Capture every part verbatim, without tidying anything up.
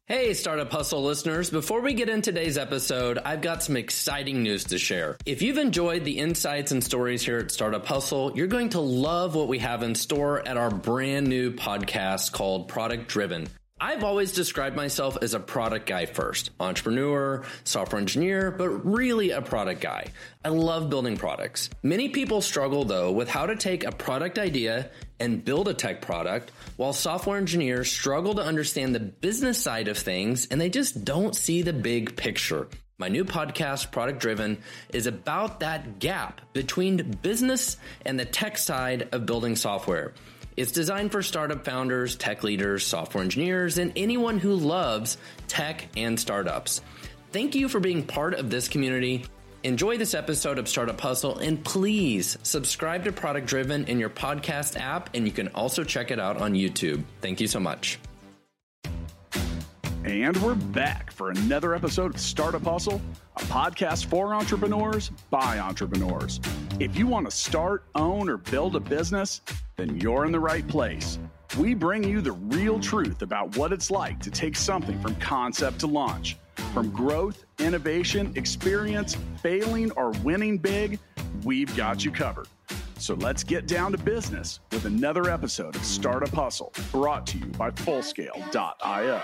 Hey, Startup Hustle listeners. Before we get into today's episode, I've got some exciting news to share. If you've enjoyed the insights and stories here at Startup Hustle, you're going to love what we have in store at our brand new podcast called Product Driven. I've always described myself as a product guy first, entrepreneur, software engineer, but really a product guy. I love building products. Many people struggle though with how to take a product idea and build a tech product, while software engineers struggle to understand the business side of things and they just don't see the big picture. My new podcast, Product Driven, is about that gap between business and the tech side of building software. It's designed for startup founders, tech leaders, software engineers, and anyone who loves tech and startups. Thank you for being part of this community. Enjoy this episode of Startup Hustle, and please subscribe to Product Driven in your podcast app, and you can also check it out on YouTube. Thank you so much. And we're back for another episode of Startup Hustle, a podcast for entrepreneurs by entrepreneurs. If you want to start, own, or build a business, then you're in the right place. We bring you the real truth about what it's like to take something from concept to launch. From growth, innovation, experience, failing, or winning big, we've got you covered. So let's get down to business with another episode of Startup Hustle, brought to you by Fullscale dot io.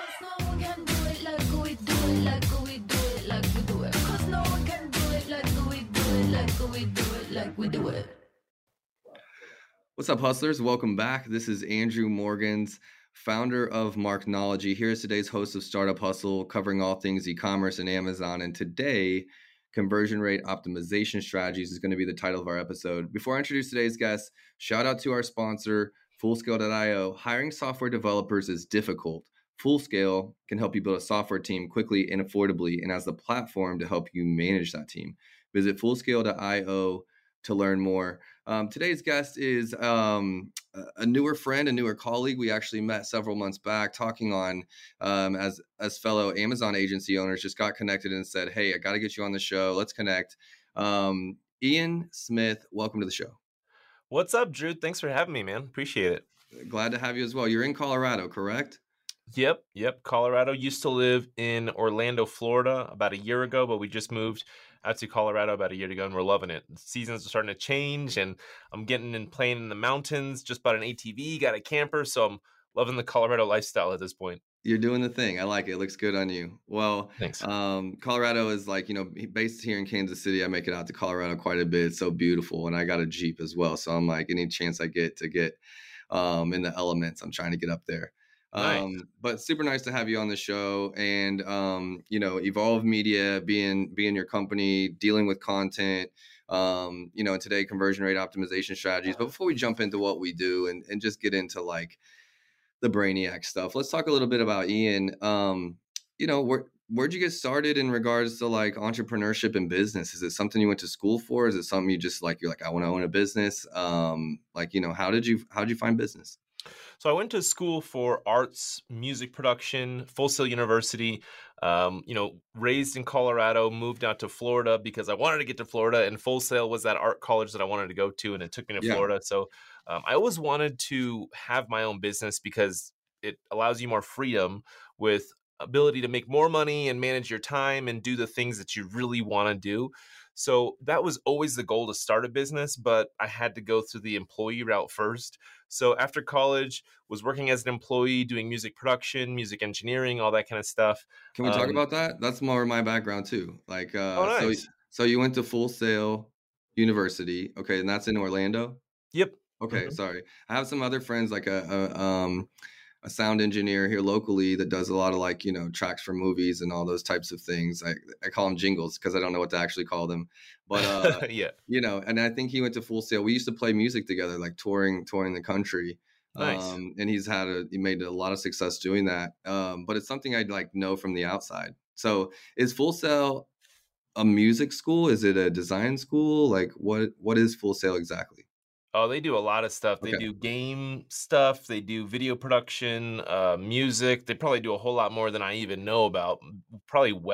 What's up, hustlers? Welcome back. This is Andrew Morgans, founder of Marknology. Here is today's host of Startup Hustle, covering all things e-commerce and Amazon. And today, conversion rate optimization strategies is going to be the title of our episode. Before I introduce today's guest, shout out to our sponsor, Fullscale dot io. Hiring software developers is difficult. Fullscale can help you build a software team quickly and affordably, and has the platform to help you manage that team. Visit Fullscale dot io to learn more. Um, today's guest is um, a newer friend, a newer colleague. We actually met several months back talking on um, as as fellow Amazon agency owners, just got connected and said, hey, I got to get you on the show. Let's connect. Um, Ian Smith, welcome to the show. What's up, Drew? Thanks for having me, man. Appreciate it. Glad to have you as well. You're in Colorado, correct? Yep, yep. Colorado. Used to live in Orlando, Florida about a year ago, but we just moved out to Colorado about a year ago, and we're loving it. The seasons are starting to change, and I'm getting and playing in the mountains. Just bought an A T V, got a camper, so I'm loving the Colorado lifestyle at this point. You're doing the thing. I like it. It looks good on you. Well, thanks. Um, Colorado is like, you know, based here in Kansas City. I make it out to Colorado quite a bit. It's so beautiful, and I got a Jeep as well. So I'm like, any chance I get to get um, in the elements, I'm trying to get up there. Nice. Um, but super nice to have you on the show, and, um, you know, Evolve Media being, being your company, dealing with content, um, you know, and today conversion rate optimization strategies. But before we jump into what we do and, and just get into like the brainiac stuff, let's talk a little bit about Ian. Um, you know, where, where'd you get started in regards to like entrepreneurship and business? Is it something you went to school for? Is it something you just like, you're like, I want to own a business? Um, like, you know, how did you, how did you find business? So I went to school for arts, music production, Full Sail University. Um, you know, raised in Colorado, moved out to Florida because I wanted to get to Florida, and Full Sail was that art college that I wanted to go to, and it took me to Yeah. Florida. So um, I always wanted to have my own business because it allows you more freedom with ability to make more money and manage your time and do the things that you really want to do. So that was always the goal, to start a business, but I had to go through the employee route first. So after college, was working as an employee, doing music production, music engineering, all that kind of stuff. Can we talk Um, about that? That's more my background too. Like, uh, Oh, so, nice. so you went to Full Sail University. Okay. And that's in Orlando. Yep. Okay. Mhm. Sorry. I have some other friends, like a, a, um, a sound engineer here locally that does a lot of like, you know, tracks for movies and all those types of things. I, I call them jingles because I don't know what to actually call them, but, uh, Yeah. you know, and I think he went to Full Sail. We used to play music together, like touring, touring the country. Nice. Um, and he's had a, he made a lot of success doing that. Um, but it's something I'd like know from the outside. So is Full Sail a music school? Is it a design school? Like what, what is Full Sail exactly? Oh, they do a lot of stuff. They Okay. do game stuff. They do video production, uh, music. They probably do a whole lot more than I even know about. Probably web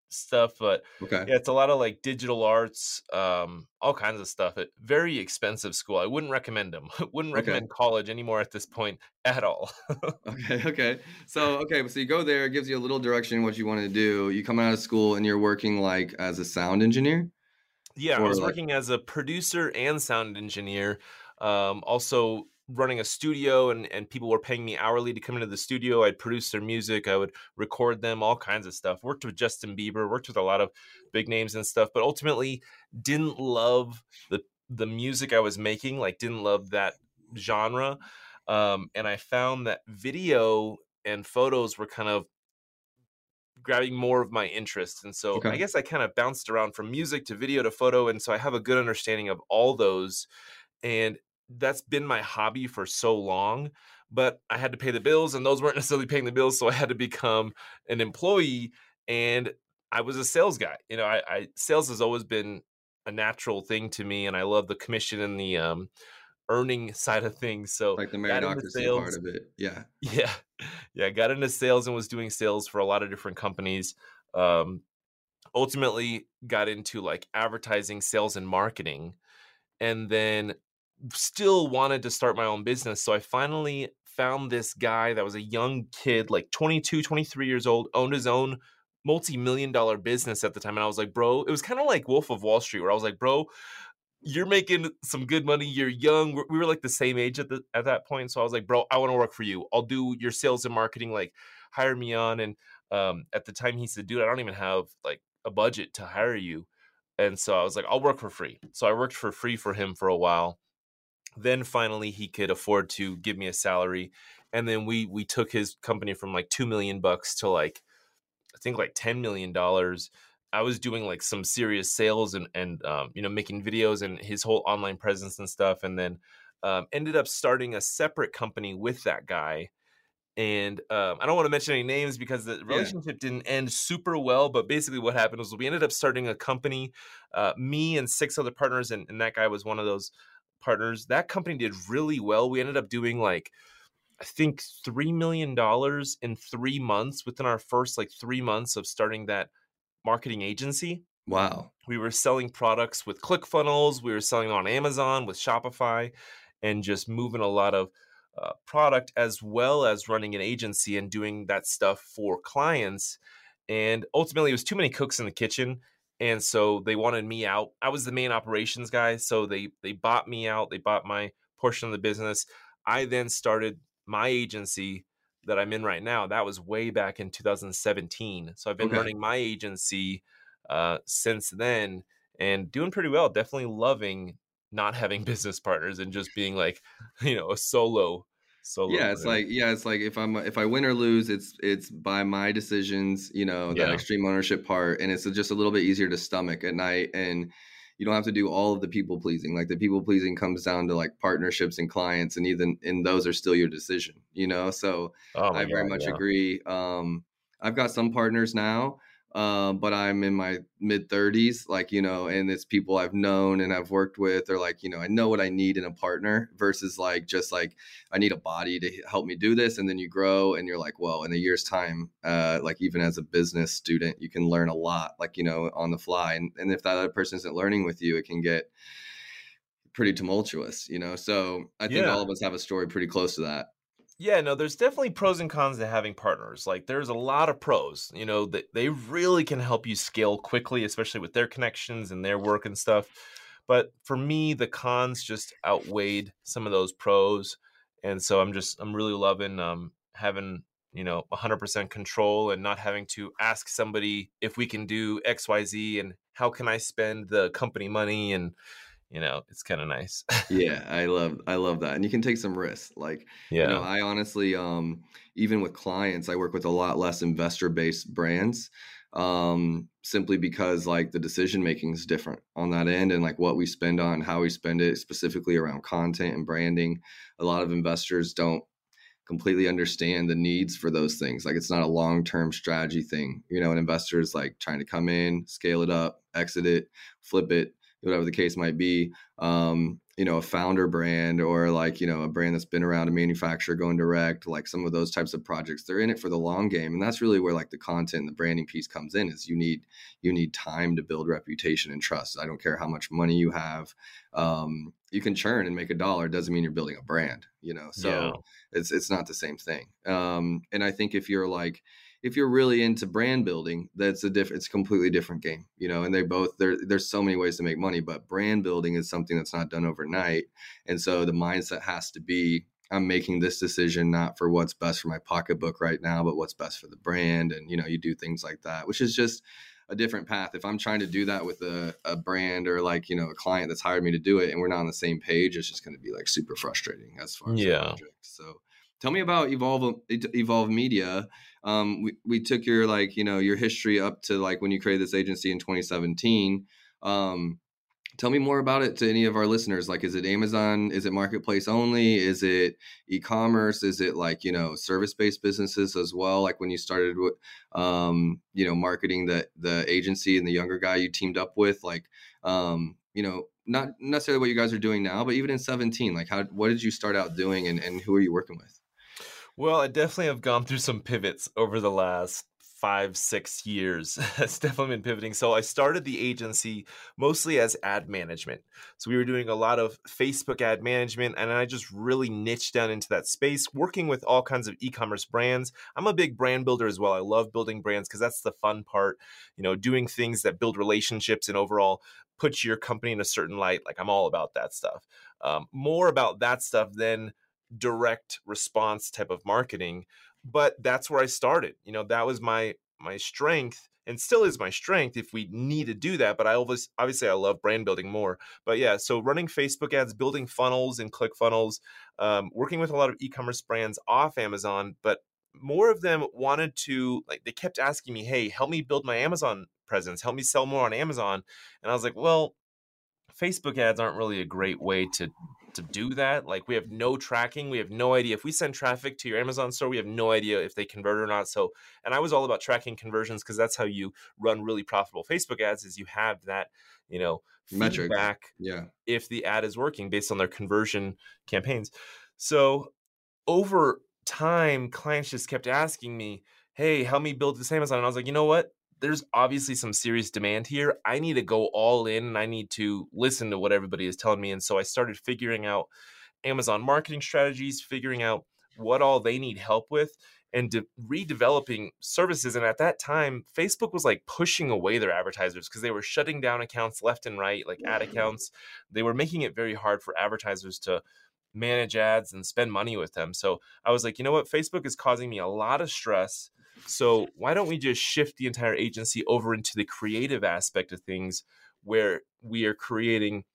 stuff, but Okay. yeah, it's a lot of like digital arts, um, all kinds of stuff. It very expensive school. I wouldn't recommend them. Wouldn't Okay. recommend college anymore at this point at all. Okay. Okay. So, okay. So you go there, it gives you a little direction what you want to do. You come out of school and you're working like as a sound engineer Yeah, I or was like, working as a producer and sound engineer, um, also running a studio, and, and people were paying me hourly to come into the studio. I'd produce their music, I would record them, all kinds of stuff. Worked with Justin Bieber, worked with a lot of big names and stuff, but ultimately didn't love the the music I was making, like didn't love that genre. Um, and I found that video and photos were kind of grabbing more of my interest. And so I okay. guess I kind of bounced around from music to video to photo. And so I have a good understanding of all those. And that's been my hobby for so long. But I had to pay the bills, and those weren't necessarily paying the bills. So I had to become an employee. And I was a sales guy. You know, I, I sales has always been a natural thing to me. And I love the commission and the um, earning side of things. So Like the got into meritocracy part sales. of it. Yeah. Yeah. Yeah. Got into sales and was doing sales for a lot of different companies. Um, ultimately got into like advertising, sales, and marketing, and then still wanted to start my own business. So I finally found this guy that was a young kid, like twenty-two, twenty-three years old, owned his own multi-million dollar business at the time. And I was like, bro, it was kind of like Wolf of Wall Street, where I was like, bro, you're making some good money. You're young. We're- We were like the same age at the at that point. So I was like, bro, I want to work for you. I'll do your sales and marketing. Like, hire me on. And um, at the time, he said, dude, I don't even have like a budget to hire you. And so I was like, I'll work for free. So I worked for free for him for a while. Then finally, he could afford to give me a salary. And then we we took his company from like two million bucks to like, I think like ten million dollars. I was doing like some serious sales and, and um, you know, making videos and his whole online presence and stuff. And then um, ended up starting a separate company with that guy. And um, I don't want to mention any names because the Yeah. relationship didn't end super well. But basically what happened was we ended up starting a company, uh, me and six other partners. And, and that guy was one of those partners. That company did really well. We ended up doing like, I think three million dollars in three months within our first like three months of starting that marketing agency. Wow. We were selling products with ClickFunnels. We were selling on Amazon with Shopify, and just moving a lot of uh, product, as well as running an agency and doing that stuff for clients. And ultimately, it was too many cooks in the kitchen. And so they wanted me out. I was the main operations guy. So they they bought me out. They bought my portion of the business. I then started my agency that I'm in right now. That was way back in two thousand seventeen. So I've been Okay. running my agency uh, since then, and doing pretty well. Definitely loving not having business partners and just being like, you know, a solo Yeah, it's solopreneur. like yeah, it's like if I'm if I win or lose, it's it's by my decisions, you know, that Yeah. extreme ownership part, and it's just a little bit easier to stomach at night, and you don't have to do all of the people pleasing. Like the people pleasing comes down to like partnerships and clients, and even and those are still your decision, you know. So Oh my I very God. much Yeah. agree. Um, I've got some partners now, um, but I'm in my mid thirties, like, you know, and it's people I've known and I've worked with, or like, you know, I know what I need in a partner versus like just like I need a body to help me do this. And then you grow and you're like, well, in a year's time, uh, like even as a business student, you can learn a lot, like, you know, on the fly. And, and if that other person isn't learning with you, it can get pretty tumultuous, you know? So I think all Yeah. of us have a story pretty close to that. Yeah, no, there's definitely pros and cons to having partners. Like there's a lot of pros, you know, that they really can help you scale quickly, especially with their connections and their work and stuff. But for me, the cons just outweighed some of those pros. And so I'm just, I'm really loving um, having, you know, one hundred percent control and not having to ask somebody if we can do X, Y, Z and how can I spend the company money. And, you know, it's kind of nice. Yeah, I love I love that. And you can take some risks. Like, you know, Yeah. I honestly um even with clients, I work with a lot less investor-based brands. Um simply because like the decision making is different on that end, and like what we spend on, how we spend it, specifically around content and branding. A lot of investors don't completely understand the needs for those things. Like it's not a long-term strategy thing. You know, an investor is like trying to come in, scale it up, exit it, flip it, whatever the case might be. Um, you know, a founder brand or like, you know, a brand that's been around, a manufacturer going direct, like some of those types of projects, they're in it for the long game. And that's really where like the content and the branding piece comes in, is you need, you need time to build reputation and trust. I don't care how much money you have. Um, you can churn and make a dollar. It doesn't mean you're building a brand, you know? So Yeah. it's, it's not the same thing. Um, and I think if you're like, if you're really into brand building, that's a different, it's a completely different game, you know, and they both, there, there's so many ways to make money, but brand building is something that's not done overnight. And so the mindset has to be, I'm making this decision, not for what's best for my pocketbook right now, but what's best for the brand. And, you know, you do things like that, which is just a different path. If I'm trying to do that with a, a brand or like, you know, a client that's hired me to do it and we're not on the same page, it's just going to be like super frustrating as far as Yeah. the project. So tell me about Evolve, Evolve Media. Um, we, we took your, like, you know, your history up to like when you created this agency in twenty seventeen. Um, tell me more about it to any of our listeners. Like, is it Amazon? Is it marketplace only? Is it e-commerce? Is it like, you know, service-based businesses as well? Like when you started with, um, you know, marketing the, the agency and the younger guy you teamed up with, like, um, you know, not necessarily what you guys are doing now, but even in seventeen, like how, what did you start out doing and, and who are you working with? Well, I definitely have gone through some pivots over the last five, six years. It's definitely been pivoting. So I started the agency mostly as ad management. So we were doing a lot of Facebook ad management, and I just really niched down into that space, working with all kinds of e-commerce brands. I'm a big brand builder as well. I love building brands because that's the fun part, you know, doing things that build relationships and overall put your company in a certain light. Like I'm all about that stuff. Um, more about that stuff than direct response type of marketing, but that's where I started. You know, that was my my strength and still is my strength if we need to do that. But I always, obviously I love brand building more. But yeah, so running Facebook ads, building funnels and click funnels, um, working with a lot of e-commerce brands off Amazon, but more of them wanted to, like, they kept asking me, hey, help me build my Amazon presence, help me sell more on Amazon. And I was like, well, Facebook ads aren't really a great way to to do that. Like we have no tracking. We have no idea if we send traffic to your Amazon store, we have no idea if they convert or not. So, and I was all about tracking conversions because that's how you run really profitable Facebook ads, is you have that, you know, Metrics. feedback Yeah. if the ad is working based on their conversion campaigns. So over time, clients just kept asking me, hey, help me build this Amazon. And I was like, you know what? There's obviously some serious demand here. I need to go all in and I need to listen to what everybody is telling me. And so I started figuring out Amazon marketing strategies, figuring out what all they need help with, and de- redeveloping services. And at that time, Facebook was like pushing away their advertisers because they were shutting down accounts left and right, like ad accounts. They were making it very hard for advertisers to manage ads and spend money with them. So I was like, you know what? Facebook is causing me a lot of stress. So why don't we just shift the entire agency over into the creative aspect of things, where we are creating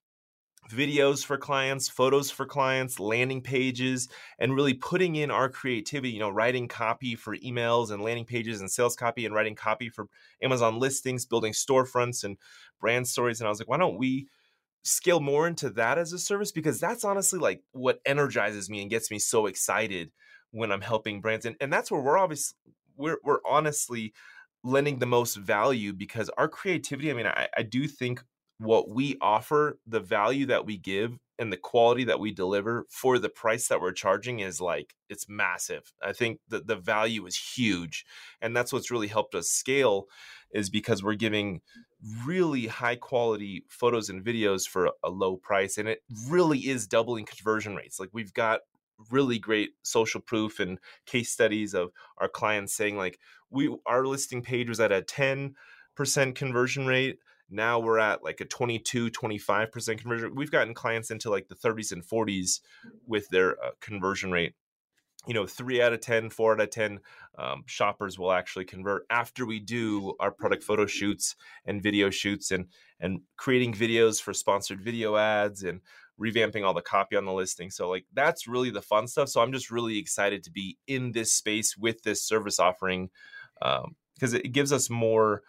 videos for clients, photos for clients, landing pages, and really putting in our creativity, you know, writing copy for emails and landing pages and sales copy, and writing copy for Amazon listings, building storefronts and brand stories. And I was like, why don't we scale more into that as a service? Because that's honestly like what energizes me and gets me so excited when I'm helping brands. And, and that's where we're obviously, we're, we're honestly lending the most value, because our creativity, I mean, I, I do think what we offer, the value that we give and the quality that we deliver for the price that we're charging is like, it's massive. I think that the value is huge. And that's what's really helped us scale, is because we're giving really high quality photos and videos for a low price. And it really is doubling conversion rates. Like we've got really great social proof and case studies of our clients saying like, we, our listing page was at a ten percent conversion rate. Now we're at like a twenty-two, twenty-five percent conversion. We've gotten clients into like the thirties and forties with their uh, conversion rate. You know, three out of ten, four out of ten um, shoppers will actually convert after we do our product photo shoots and video shoots, and and creating videos for sponsored video ads and revamping all the copy on the listing. So like, that's really the fun stuff. So I'm just really excited to be in this space with this service offering, um, because it gives us more,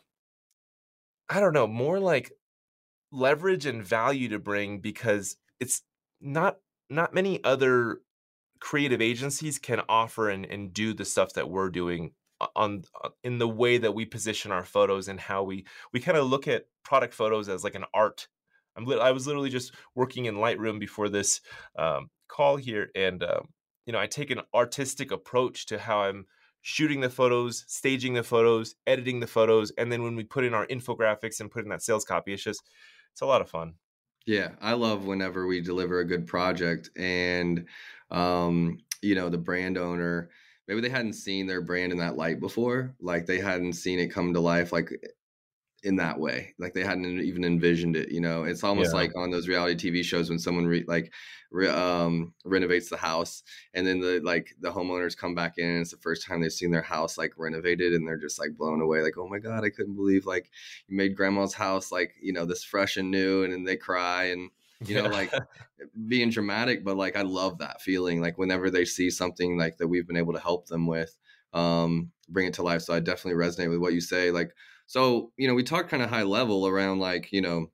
I don't know, more like leverage and value to bring, because it's not, not many other creative agencies can offer and, and do the stuff that we're doing on in the way that we position our photos, and how we, we kind of look at product photos as like an art. I'm li- I was literally just working in Lightroom before this um, call here, and um, you know, I take an artistic approach to how I'm shooting the photos, staging the photos, editing the photos, and then when we put in our infographics and put in that sales copy, it's just it's a lot of fun. Yeah, I love whenever we deliver a good project and, um, you know, the brand owner, maybe they hadn't seen their brand in that light before. Like they hadn't seen it come to life like in that way. Like they hadn't even envisioned it, you know. It's almost Yeah. like on those reality T V shows when someone re- like re- um, renovates the house and then the like the homeowners come back in and it's the first time they've seen their house like renovated and they're just like blown away, like, oh my God, I couldn't believe like you made grandma's house like, you know, this fresh and new, and then they cry and you know, Yeah. like being dramatic, but like I love that feeling like whenever they see something like that we've been able to help them with, um, bring it to life. So I definitely resonate with what you say. Like, so, you know, we talked kind of high level around like, you know,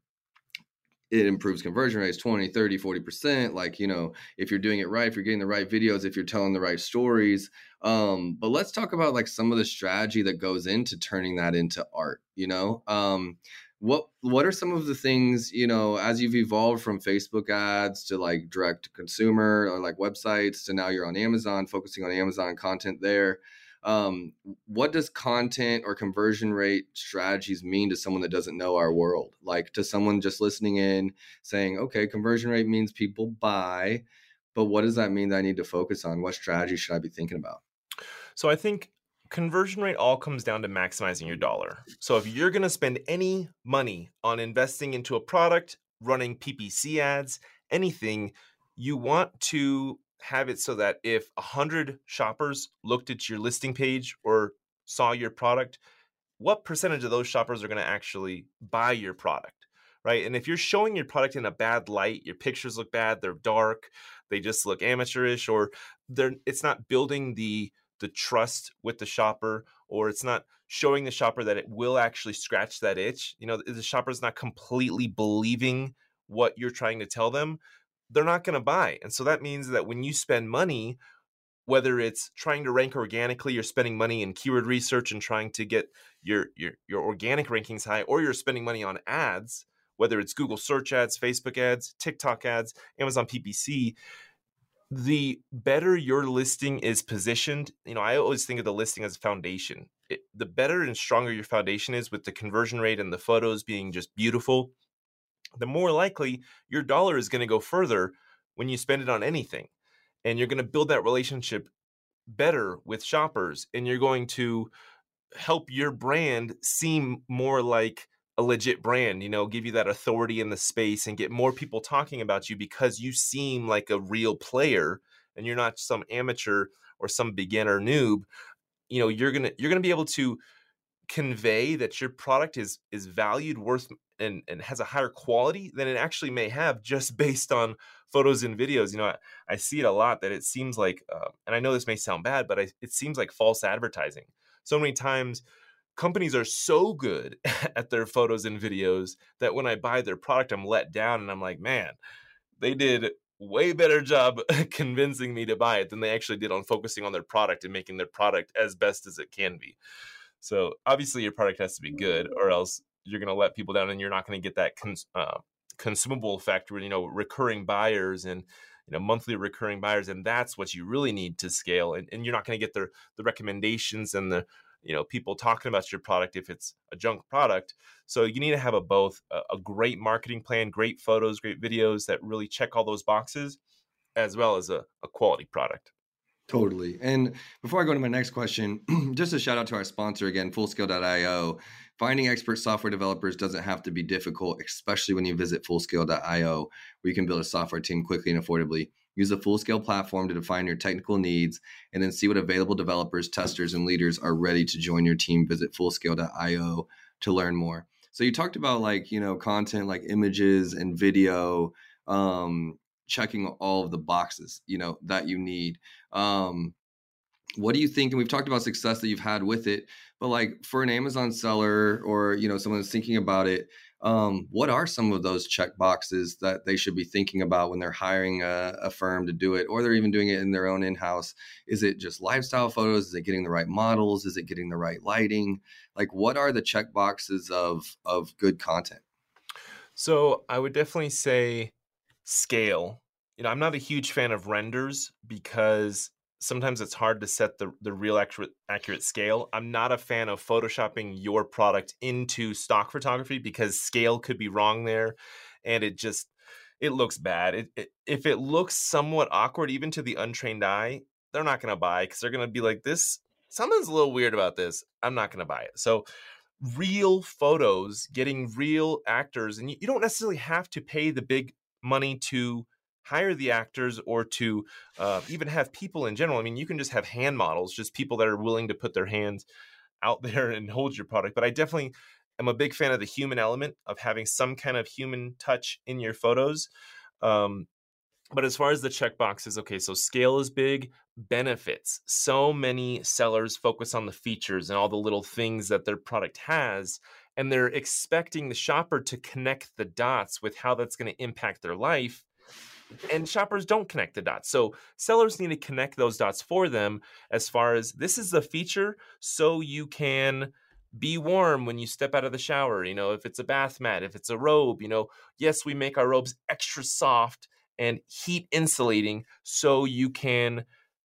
it improves conversion rates twenty, thirty, forty percent. Like, you know, if you're doing it right, if you're getting the right videos, if you're telling the right stories. Um, but let's talk about like some of the strategy that goes into turning that into art, you know? Um, what what are some of the things, you know, as you've evolved from Facebook ads to like direct to consumer or like websites to now you're on Amazon, focusing on Amazon content there. Um, what does content or conversion rate strategies mean to someone that doesn't know our world? Like to someone just listening in saying, okay, conversion rate means people buy, but what does that mean that I need to focus on? What strategy should I be thinking about? So I think conversion rate all comes down to maximizing your dollar. So if you're going to spend any money on investing into a product, running P P C ads, anything, you want to have it so that if one hundred shoppers looked at your listing page or saw your product, what percentage of those shoppers are going to actually buy your product, right? And if you're showing your product in a bad light, your pictures look bad, they're dark, they just look amateurish, or they're it's not building the the trust with the shopper, or it's not showing the shopper that it will actually scratch that itch. You know, the shopper's not completely believing what you're trying to tell them, they're not going to buy. And so that means that when you spend money, whether it's trying to rank organically, you're spending money in keyword research and trying to get your, your, your organic rankings high, or you're spending money on ads, whether it's Google search ads, Facebook ads, TikTok ads, Amazon P P C, the better your listing is positioned. You know, I always think of the listing as a foundation. It, the better and stronger your foundation is with the conversion rate and the photos being just beautiful, the more likely your dollar is going to go further when you spend it on anything. And you're going to build that relationship better with shoppers, and you're going to help your brand seem more like a legit brand, you know, give you that authority in the space and get more people talking about you because you seem like a real player and you're not some amateur or some beginner noob. You know, you're going to you're going to be able to convey that your product is is valued, worth, and and has a higher quality than it actually may have just based on photos and videos. You know, I, I see it a lot that it seems like, uh, and I know this may sound bad, but I, it seems like false advertising. So many times companies are so good at their photos and videos that when I buy their product, I'm let down and I'm like, man, they did way better job convincing me to buy it than they actually did on focusing on their product and making their product as best as it can be. So obviously your product has to be good, or else you're going to let people down and you're not going to get that cons- uh, consumable effect where, you know, recurring buyers and, you know, monthly recurring buyers. And that's what you really need to scale. And, and you're not going to get the, the recommendations and the, you know, people talking about your product if it's a junk product. So you need to have a both a, a great marketing plan, great photos, great videos that really check all those boxes, as well as a, a quality product. Totally. And before I go to my next question, just a shout out to our sponsor again, Fullscale dot io. Finding expert software developers doesn't have to be difficult, especially when you visit Fullscale dot io, where you can build a software team quickly and affordably. Use the Fullscale platform to define your technical needs and then see what available developers, testers, and leaders are ready to join your team. Visit Fullscale dot io to learn more. So you talked about like, you know, content like images and video, um, checking all of the boxes, you know, that you need. Um, what do you think? And we've talked about success that you've had with it, but like for an Amazon seller or, you know, someone that's thinking about it, um, what are some of those check boxes that they should be thinking about when they're hiring a, a firm to do it, or they're even doing it in their own in-house? Is it just lifestyle photos? Is it getting the right models? Is it getting the right lighting? Like, what are the check boxes of, of good content? So I would definitely say scale. You know, I'm not a huge fan of renders because sometimes it's hard to set the, the real accurate, accurate scale. I'm not a fan of photoshopping your product into stock photography because scale could be wrong there, and it just, it looks bad. It, it, if it looks somewhat awkward, even to the untrained eye, they're not going to buy because they're going to be like, this, something's a little weird about this. I'm not going to buy it. So real photos, getting real actors, and you, you don't necessarily have to pay the big money to hire the actors or to uh, even have people in general. I mean, you can just have hand models, just people that are willing to put their hands out there and hold your product. But I definitely am a big fan of the human element of having some kind of human touch in your photos. Um, but as far as the checkboxes, okay, so scale is big. Benefits. So many sellers focus on the features and all the little things that their product has, and they're expecting the shopper to connect the dots with how that's going to impact their life. And shoppers don't connect the dots. So sellers need to connect those dots for them as far as this is the feature so you can be warm when you step out of the shower. You know, if it's a bath mat, if it's a robe, you know, yes, we make our robes extra soft and heat insulating so you can,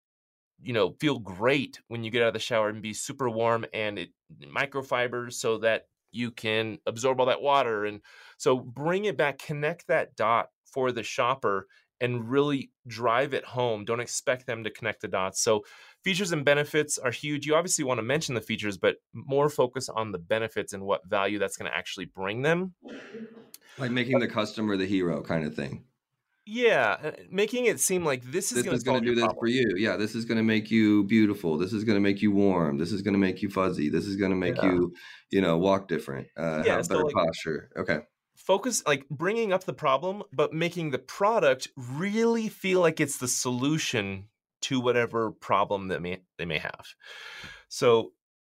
you know, feel great when you get out of the shower and be super warm, and it microfibers so that you can absorb all that water. And so bring it back, connect that dot for the shopper and really drive it home. Don't expect them to connect the dots. So features and benefits are huge. You obviously want to mention the features, but more focus on the benefits and what value that's going to actually bring them. Like making the customer the hero kind of thing. Yeah, making it seem like this is this going to do this problem. for you. Yeah, this is going to make you beautiful. This is going to make you warm. This is going to make you fuzzy. This is going to make yeah. you, you know, walk different, uh, yeah, have better so like, posture. Okay. Focus, like bringing up the problem, but making the product really feel like it's the solution to whatever problem that may they may have. So,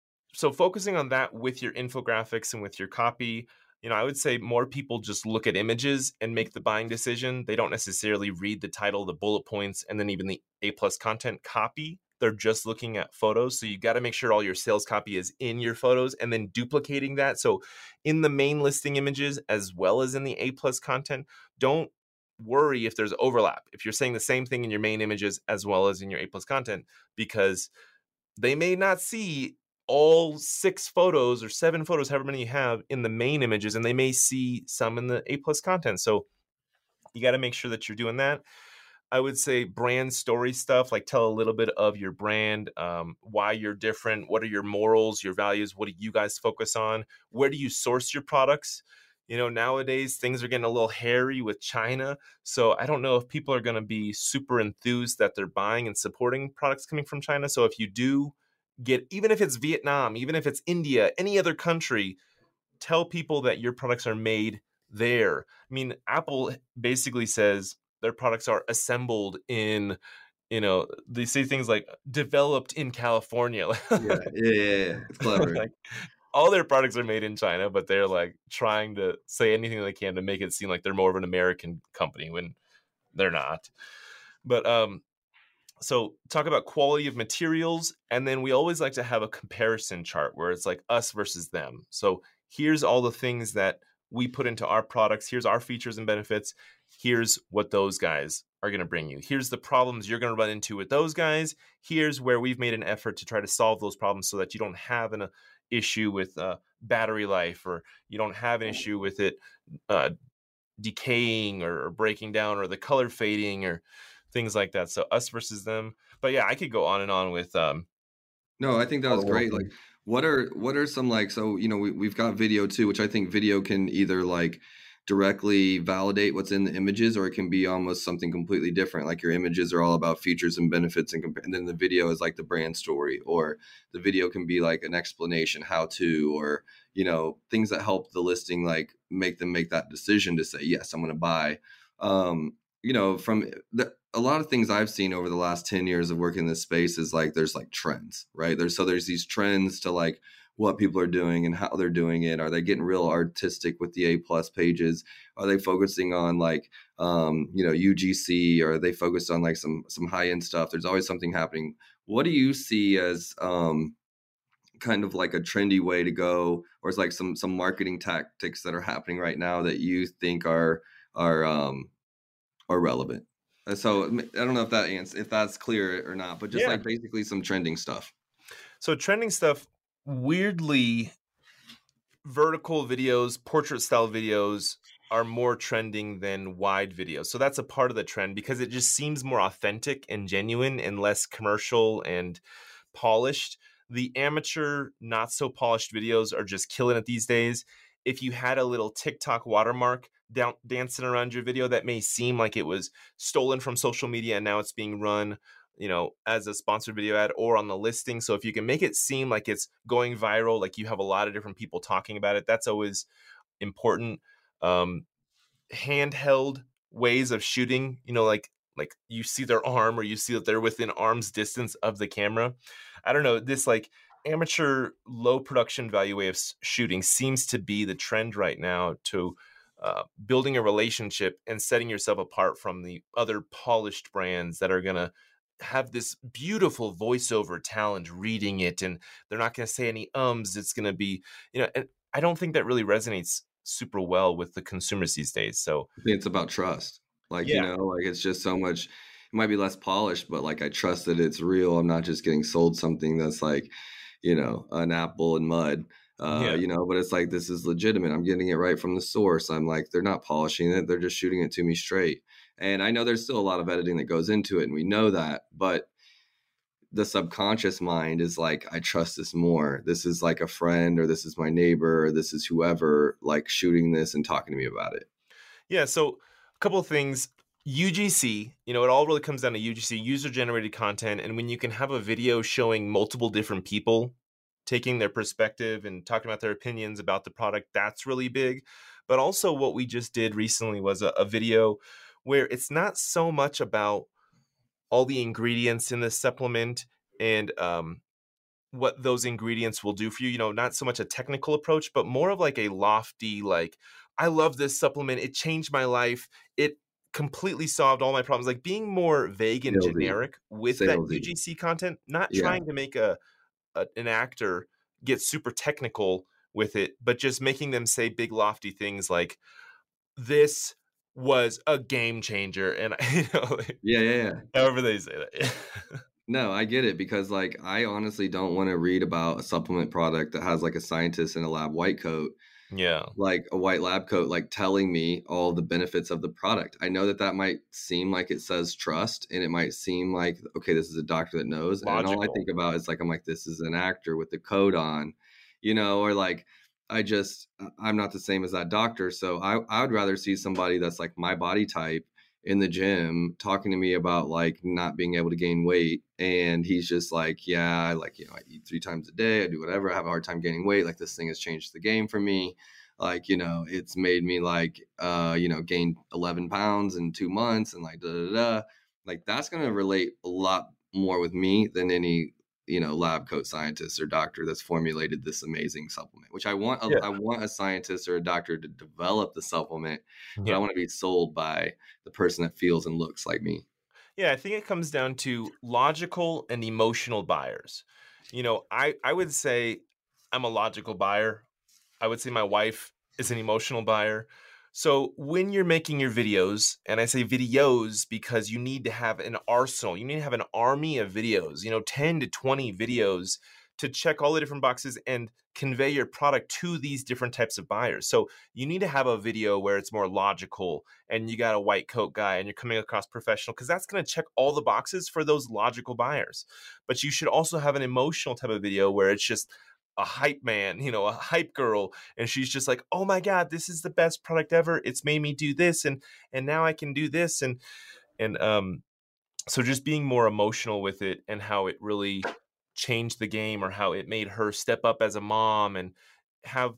so focusing on that with your infographics and with your copy. You know, I would say more people just look at images and make the buying decision. They don't necessarily read the title, the bullet points, and then even the A plus content copy. They're just looking at photos. So you got to make sure all your sales copy is in your photos and then duplicating that. So in the main listing images, as well as in the A plus content, don't worry if there's overlap. If you're saying the same thing in your main images as well as in your A plus content, because they may not see all six photos or seven photos, however many you have in the main images, and they may see some in the A plus content. So you got to make sure that you're doing that. I would say brand story stuff, like tell a little bit of your brand, um, why you're different, what are your morals, your values, what do you guys focus on, where do you source your products? You know, nowadays things are getting a little hairy with China. So I don't know if people are going to be super enthused that they're buying and supporting products coming from China. So if you do get, even if it's Vietnam, even if it's India, any other country, tell people that your products are made there. I mean, Apple basically says their products are assembled in, you know, they say things like developed in California. yeah, yeah, yeah, yeah. It's clever. Like, all their products are made in China, but they're like trying to say anything they can to make it seem like they're more of an American company when they're not. But um, so talk about quality of materials. And then we always like to have a comparison chart where it's like us versus them. So here's all the things that we put into our products. Here's our features and benefits. Here's what those guys are going to bring you. Here's the problems you're going to run into with those guys. Here's where we've made an effort to try to solve those problems so that you don't have an issue with uh, battery life, or you don't have an issue with it uh, decaying or, or breaking down, or the color fading, or things like that. So us versus them. But yeah, I could go on and on with. Um, no, I think that was great. Like, what are what are some like so you know we we've got video too, which I think video can either like directly validate what's in the images, or it can be almost something completely different. Like your images are all about features and benefits, and, compa- and then the video is like the brand story, or the video can be like an explanation, how to, or, you know, things that help the listing, like make them make that decision to say, yes, I'm going to buy. Um, you know, from the, a lot of things I've seen over the last ten years of working in this space is like, there's like trends, right? There's, so there's these trends to like what people are doing and how they're doing it. Are they getting real artistic with the A plus pages? Are they focusing on like, um, you know, U G C? Or are they focused on like some, some high end stuff? There's always something happening. What do you see as, um, kind of like a trendy way to go, or is like some some marketing tactics that are happening right now that you think are are um are relevant? And so I don't know if that answer, if that's clear or not, but just Yeah. like basically some trending stuff. So trending stuff, weirdly, vertical videos, portrait style videos are more trending than wide videos. So that's a part of the trend because it just seems more authentic and genuine and less commercial and polished. The amateur, not so polished videos are just killing it these days. If you had a little TikTok watermark down, dancing around your video, that may seem like it was stolen from social media and now it's being run, you know, as a sponsored video ad or on the listing. So if you can make it seem like it's going viral, like you have a lot of different people talking about it, that's always important. Um, handheld ways of shooting, you know, like like you see their arm or you see that they're within arm's distance of the camera. I don't know, this like amateur low production value way of shooting seems to be the trend right now to uh, building a relationship and setting yourself apart from the other polished brands that are going to have this beautiful voiceover talent reading it, and they're not going to say any ums. It's going to be, you know, and I don't think that really resonates super well with the consumers these days. So I think it's about trust. Like, yeah. you know, like it's just so much, it might be less polished, but like I trust that it's real. I'm not just getting sold something that's like, you know, an apple and mud, uh, Yeah. you know, but it's like, this is legitimate. I'm getting it right from the source. I'm like, they're not polishing it. They're just shooting it to me straight. And I know there's still a lot of editing that goes into it, and we know that, but the subconscious mind is like, I trust this more. This is like a friend, or this is my neighbor, or this is whoever like shooting this and talking to me about it. Yeah. So a couple of things. U G C, you know, it all really comes down to U G C, user generated content. And when you can have a video showing multiple different people taking their perspective and talking about their opinions about the product, that's really big. But also what we just did recently was a, a video where it's not so much about all the ingredients in this supplement and um, what those ingredients will do for you, you know, not so much a technical approach, but more of like a lofty, like, I love this supplement. It changed my life. It completely solved all my problems. Like being more vague and Salesy. generic with Salesy. that U G C content, not Yeah. trying to make a, a an actor get super technical with it, but just making them say big lofty things like, this was a game changer. And you know, like, Yeah, yeah, yeah. however they say that. No, I get it, because like I honestly don't want to read about a supplement product that has like a scientist in a lab white coat, Yeah. like a white lab coat, like telling me all the benefits of the product. I know that that might seem like it says trust, and it might seem like, okay, this is a doctor that knows. And all I Logical. think about is like, I'm like, this is an actor with the coat on, you know, or like, I just, I'm not the same as that doctor. So I, I would rather see somebody that's like my body type in the gym talking to me about like not being able to gain weight. And he's just like, yeah, I like, you know, I eat three times a day. I do whatever. I have a hard time gaining weight. Like this thing has changed the game for me. Like, you know, it's made me like, uh, you know, gain eleven pounds in two months and like, da, da, da. Like that's going to relate a lot more with me than any, you know, lab coat scientist or doctor that's formulated this amazing supplement, which I want. A, Yeah. I want a scientist or a doctor to develop the supplement, but Yeah. I want to be sold by the person that feels and looks like me. Yeah, I think it comes down to logical and emotional buyers. You know, I, I would say I'm a logical buyer. I would say my wife is an emotional buyer. So when you're making your videos, and I say videos because you need to have an arsenal, you need to have an army of videos, you know, ten to twenty videos to check all the different boxes and convey your product to these different types of buyers. So you need to have a video where it's more logical and you got a white coat guy and you're coming across professional, because that's going to check all the boxes for those logical buyers. But you should also have an emotional type of video where it's just a hype man, you know, a hype girl, and she's just like, oh my God, this is the best product ever. It's made me do this, and and now I can do this. And and um so just being more emotional with it and how it really changed the game, or how it made her step up as a mom and have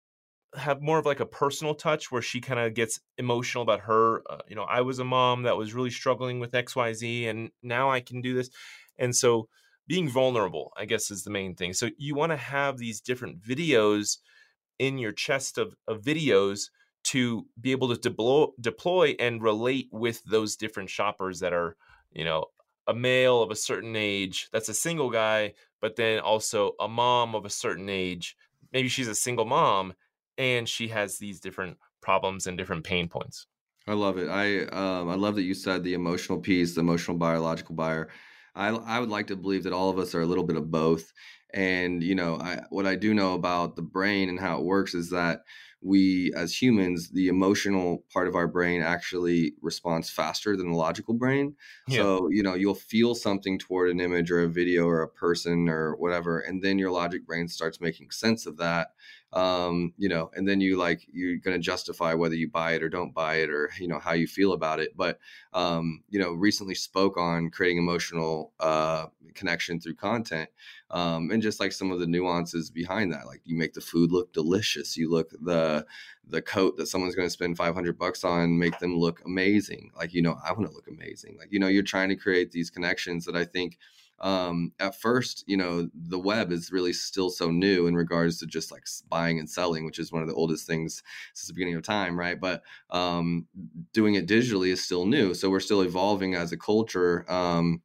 have more of like a personal touch where she kind of gets emotional about her. Uh, you know, I was a mom that was really struggling with X Y Z, and now I can do this. And so being vulnerable, I guess, is the main thing. So you want to have these different videos in your chest of, of videos to be able to deploy, deploy and relate with those different shoppers that are, you know, a male of a certain age that's a single guy, but then also a mom of a certain age. Maybe she's a single mom and she has these different problems and different pain points. I love it. I um, I love that you said the emotional piece, the emotional biological buyer. I I would like to believe that all of us are a little bit of both. And you know, I what I do know about the brain and how it works is that we, as humans, the emotional part of our brain actually responds faster than the logical brain. Yeah. So you know, you'll feel something toward an image or a video or a person or whatever, and then your logic brain starts making sense of that. Um, you know, and then you like, you're going to justify whether you buy it or don't buy it, or, you know, how you feel about it. But, um, you know, recently spoke on creating emotional, uh, connection through content. Um, and just like some of the nuances behind that, like you make the food look delicious. You look the, the coat that someone's going to spend five hundred bucks on, make them look amazing. Like, you know, I want to look amazing. Like, you know, you're trying to create these connections that I think, um at first, you know, the web is really still so new in regards to just like buying and selling, which is one of the oldest things since the beginning of time, right? But um doing it digitally is still new, so we're still evolving as a culture. Um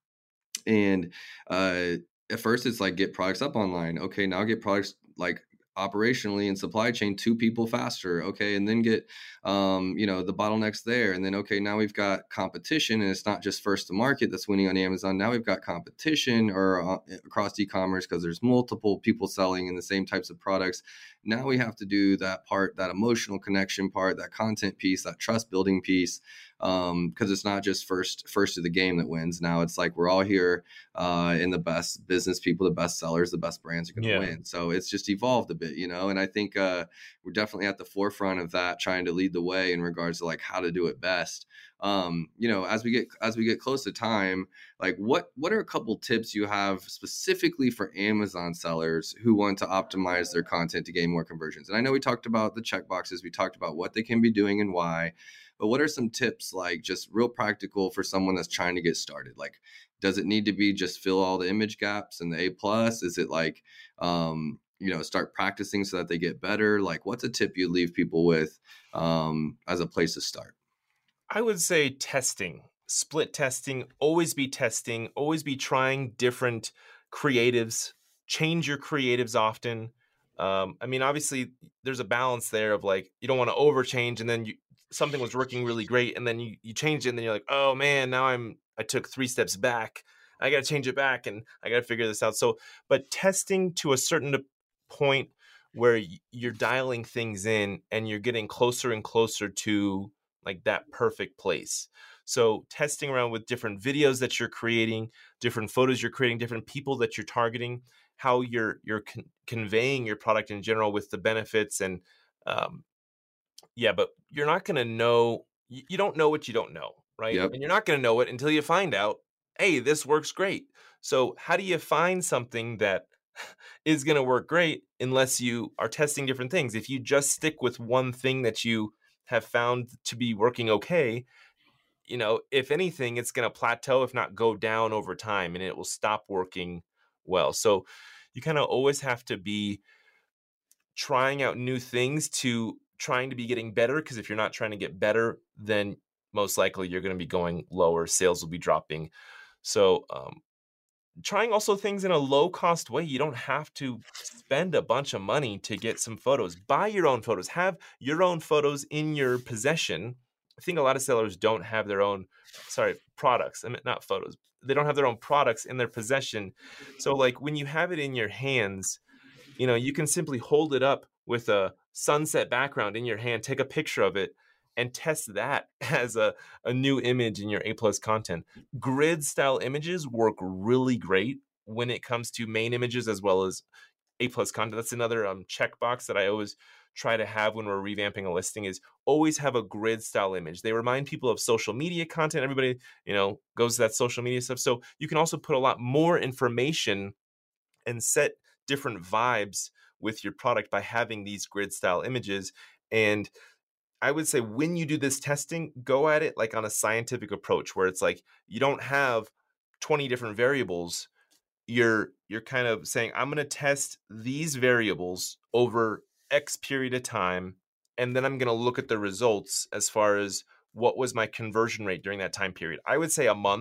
and uh at first it's like, get products up online. Okay, now get products like operationally and supply chain to people faster. Okay, and then get um you know, the bottlenecks there, and then okay, now we've got competition, and it's not just first to market that's winning on Amazon. Now we've got competition or uh, across e-commerce, because there's multiple people selling in the same types of products. Now we have to do that part, that emotional connection part, that content piece, that trust building piece, um because it's not just first first to the game that wins. Now it's like we're all here, uh and the best business people, the best sellers, the best brands are going to Yeah. win. So it's just evolved a bit, you know, and I think uh we're definitely at the forefront of that, trying to lead the way in regards to like how to do it best. Um you know, as we get as we get close to time, like what what are a couple tips you have specifically for Amazon sellers who want to optimize their content to gain more conversions? And I know we talked about the check boxes, we talked about what they can be doing and why, but what are some tips, like just real practical for someone that's trying to get started? Like, does it need to be just fill all the image gaps and the A plus? Is it like, um, you know, start practicing so that they get better? Like, what's a tip you leave people with um, as a place to start? I would say testing, split testing, always be testing, always be trying different creatives, change your creatives often. Um, I mean, obviously there's a balance there of like, you don't want to overchange and then you, something was working really great and then you, you change it and then you're like, oh man, now I'm, I took three steps back. I got to change it back and I got to figure this out. So, but testing to a certain point where you're dialing things in and you're getting closer and closer to like that perfect place. So testing around with different videos that you're creating, different photos you're creating, different people that you're targeting, how you're you're con- conveying your product in general with the benefits. And um, yeah, but you're not going to know, you, you don't know what you don't know, right? Yep. And you're not going to know it until you find out, hey, this works great. So how do you find something that is going to work great unless you are testing different things? If you just stick with one thing that you have found to be working okay, you know, if anything, it's going to plateau, if not go down over time, and it will stop working well. So you kind of always have to be trying out new things to trying to be getting better, because if you're not trying to get better, then most likely you're going to be going lower. Sales will be dropping. So um, trying also things in a low cost way. You don't have to spend a bunch of money to get some photos. Buy your own photos. Have your own photos in your possession. I think a lot of sellers don't have their own, sorry, products. I mean, not photos. They don't have their own products in their possession. So like when you have it in your hands, you know, you can simply hold it up with a sunset background in your hand, take a picture of it, and test that as a, a new image in your A plus content. Grid style images work really great when it comes to main images as well as A plus content. That's another um, checkbox that I always try to have when we're revamping a listing, is always have a grid style image. They remind people of social media content. Everybody, you know, goes to that social media stuff. So you can also put a lot more information and set different vibes with your product by having these grid style images. And I would say when you do this testing, go at it like on a scientific approach, where it's like you don't have twenty different variables. You're you're kind of saying, I'm going to test these variables over X period of time, and then I'm going to look at the results as far as what was my conversion rate during that time period. I would say a month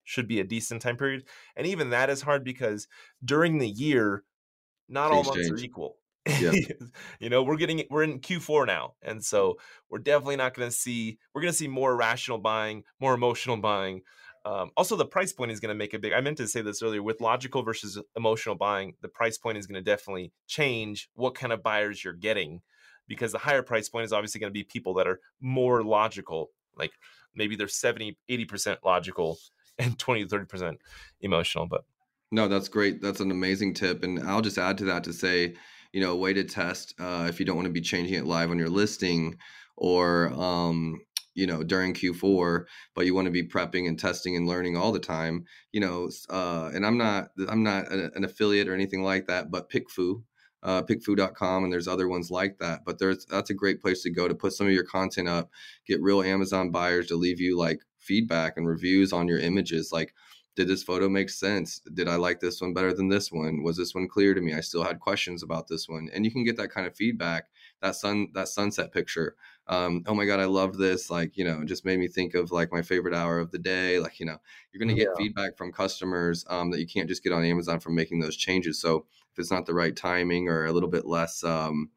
should be a decent time period. And even that is hard because during the year, not all months are equal. Yeah. You know, we're getting, we're in Q four now. And so we're definitely not going to see, we're going to see more rational buying, more emotional buying. Um, also, the price point is going to make a big, I meant to say this earlier, with logical versus emotional buying, the price point is going to definitely change what kind of buyers you're getting, because the higher price point is obviously going to be people that are more logical. Like maybe they're seventy, eighty percent logical and twenty to thirty percent emotional. But no, that's great. That's an amazing tip. And I'll just add to that to say, you know, a way to test uh, if you don't want to be changing it live on your listing or, um, you know, during Q four, but you want to be prepping and testing and learning all the time, you know, uh, and I'm not, I'm not a, an affiliate or anything like that, but PickFu, uh, pickfu dot com. And there's other ones like that, but there's, that's a great place to go to put some of your content up, get real Amazon buyers to leave you like feedback and reviews on your images. Like, did this photo make sense? Did I like this one better than this one? Was this one clear to me? I still had questions about this one. And you can get that kind of feedback, that sun, that sunset picture. Um, oh my God, I love this. Like, you know, it just made me think of like my favorite hour of the day. Like, you know, you're going to get yeah. feedback from customers um, that you can't just get on Amazon from making those changes. So if it's not the right timing or a little bit less um,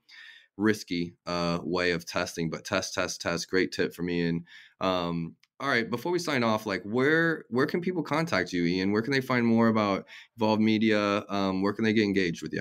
risky uh, way of testing, but test, test, test, great tip for me. And um, all right, before we sign off, like where where can people contact you, Ian? Where can they find more about Evolve Media? Um, where can they get engaged with you?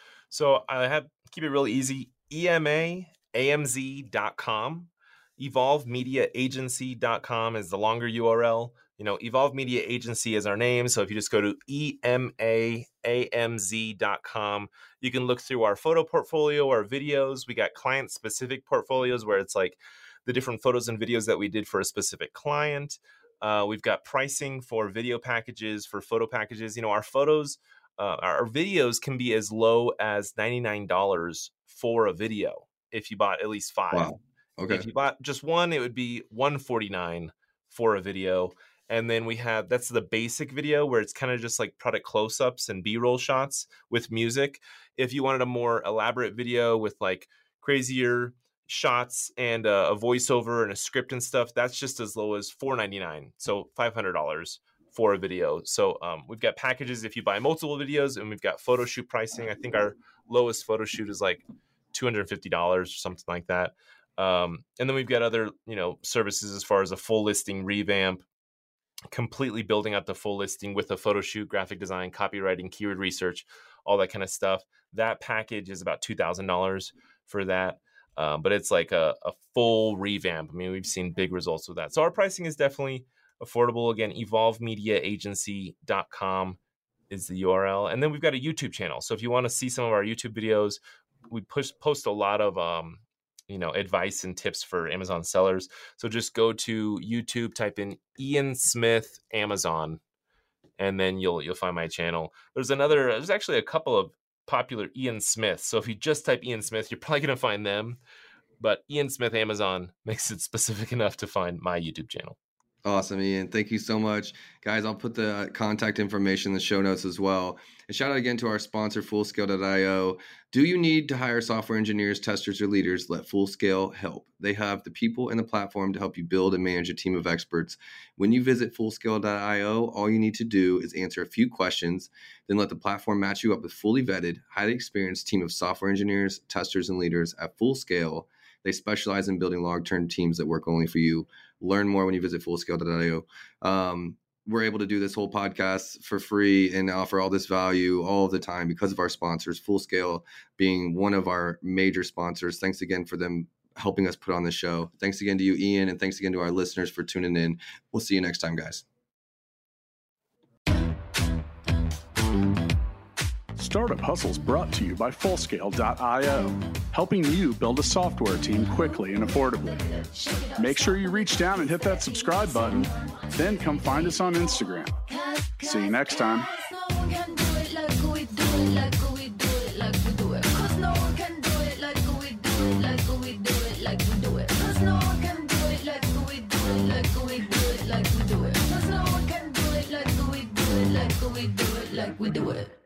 So I have keep it really easy. E M A A M Z dot com. Evolve Media Agency dot com is the longer U R L. You know, Evolve Media Agency is our name. So if you just go to E M A A M Z dot com, you can look through our photo portfolio, our videos. We got client specific portfolios where it's like the different photos and videos that we did for a specific client. Uh, we've got pricing for video packages, for photo packages. You know, our photos, uh, our videos can be as low as ninety-nine dollars for a video if you bought at least five. Wow. Okay. If you bought just one, it would be one hundred forty-nine dollars for a video. And then we have, that's the basic video where it's kind of just like product close-ups and B-roll shots with music. If you wanted a more elaborate video with like crazier shots and a, a voiceover and a script and stuff, that's just as low as four hundred ninety-nine dollars. So five hundred dollars for a video. So um, we've got packages if you buy multiple videos, and we've got photo shoot pricing. I think our lowest photo shoot is like two hundred fifty dollars or something like that. Um, and then we've got other, you know, services as far as a full listing revamp, completely building out the full listing with a photo shoot, graphic design, copywriting, keyword research, all that kind of stuff. That package is about two thousand dollars for that. Um, but it's like a, a full revamp. I mean, we've seen big results with that. So our pricing is definitely affordable. Again, Evolve Media Agency dot com is the U R L. And then we've got a YouTube channel. So if you want to see some of our YouTube videos, we push, post a lot of, um, you know, advice and tips for Amazon sellers. So just go to YouTube, type in Ian Smith Amazon, and then you'll you'll find my channel. There's another, there's actually a couple of popular Ian Smith. So if you just type Ian Smith, you're probably going to find them. But Ian Smith Amazon makes it specific enough to find my YouTube channel. Awesome, Ian. Thank you so much. Guys, I'll put the contact information in the show notes as well. And shout out again to our sponsor, Fullscale dot io. Do you need to hire software engineers, testers, or leaders? Let Fullscale help. They have the people and the platform to help you build and manage a team of experts. When you visit Fullscale dot io, all you need to do is answer a few questions, then let the platform match you up with fully vetted, highly experienced team of software engineers, testers, and leaders at Fullscale. They specialize in building long-term teams that work only for you. Learn more when you visit Fullscale dot io. Um, we're able to do this whole podcast for free and offer all this value all the time because of our sponsors, Fullscale being one of our major sponsors. Thanks again for them helping us put on the show. Thanks again to you, Ian, and thanks again to our listeners for tuning in. We'll see you next time, guys. Startup Hustles brought to you by Fullscale dot io, helping you build a software team quickly and affordably. Make sure you reach down and hit that subscribe button, then come find us on Instagram. See you next time. We do it.